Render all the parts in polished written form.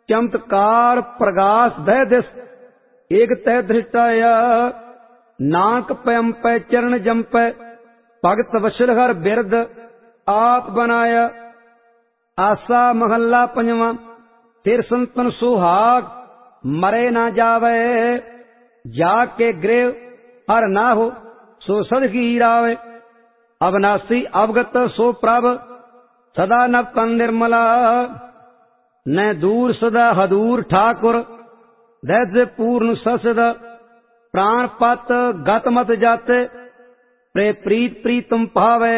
चमत्कार प्रगास दह दिस एक तह धृष्टाया नानक पयम पै चरण जंपै भगत वशल हर बिरद आप बनाया। आसा महला पंजवा फिर संतन सुहाग मरे ना जावे जाके गृह हर ना हो सो सदगी रावे। अविनाशी अवगत सो प्रभ सदा नव तन निर्मला न दूर सदा हदूर ठाकुर दैज पूर्ण ससद प्राण पत गत मत जाते प्रे प्रीत प्रीतम भावे।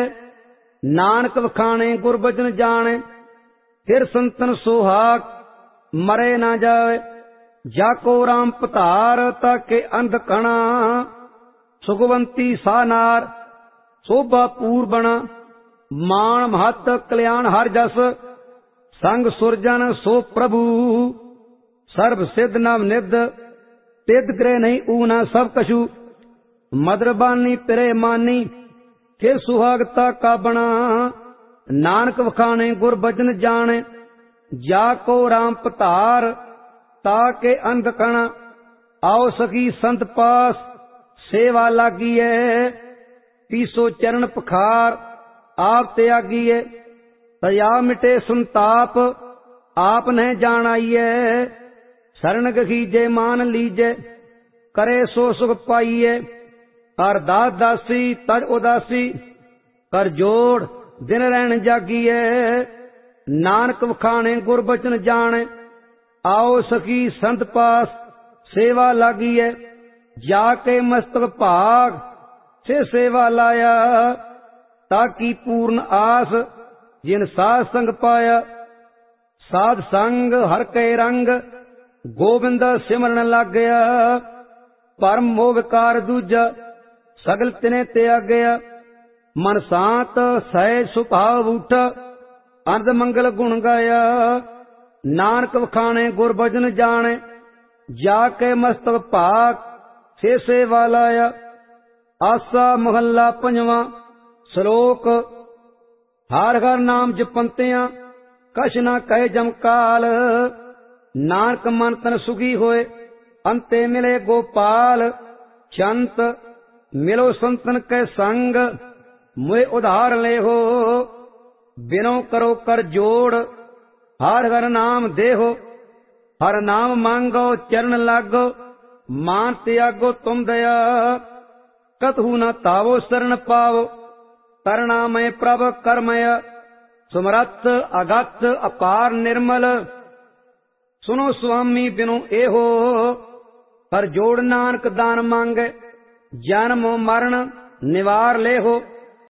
नानक वखाणे गुरबचन जाने फिर संतन सुहाग मरे ना जावे। जाको राम पतार ताके अंध कणा सुगवंती सानार शोभा पूर बना। मान महत कल्याण हर जस संग सुरजन सो प्रभु सर्व सिद्ध नव निध तिद ग्रह नहीं ऊना सब कछु। मदरबानी पिरे मानी फिर सुहागता का बना। नानक वखाने गुरबचन जाने जाको राम पतार ताके अंध कणा। आओ सखी संत पास सेवा लागी है पीसो चरण पखार आप त्यागी है। तया मिटे संताप आप न जान आइए शरण गखीजे मान लीजे करे सो सुख पाइए। अरदास दासी तज उदासी कर जोड़ दिन रहन जागिए। नानक वखाणे गुरबचन जाने आओ सखी संत पास सेवा लागिए। जाके मस्तक भाग से सेवा लाया ताकि पूर्ण आस जिन साध संग पाया। साध संग हर के रंग गोविंद सिमरन लग गया। परम मोह विकार दूजा सगल तिने त्याग गया। मन शांत सहज सुभाव उठा अंध मंगल गुण गाया। नानक वखाणे गुरबचन जाने जाके मस्तक भाग से सेवा लाया। आसा महला पंजवा श्लोक हर हर नाम जपंतिया कछ ना कहे जमकाल। नानक मन तन सुखी होए अंते मिले गोपाल। चंत मिलो संतन के संग मुए उधार ले हो। बिनो करो कर जोड़ हर हर नाम देहो। हर नाम मांगो चरण लागो मान त्यागो तुम दया। कतहु न तावो शरण पावो करणामय प्रभ करमय। सुमरत अगत अपार निर्मल सुनो स्वामी बिनु एहो। हर जोड़ नानक दान मांगे जन्म मरण निवार ले हो।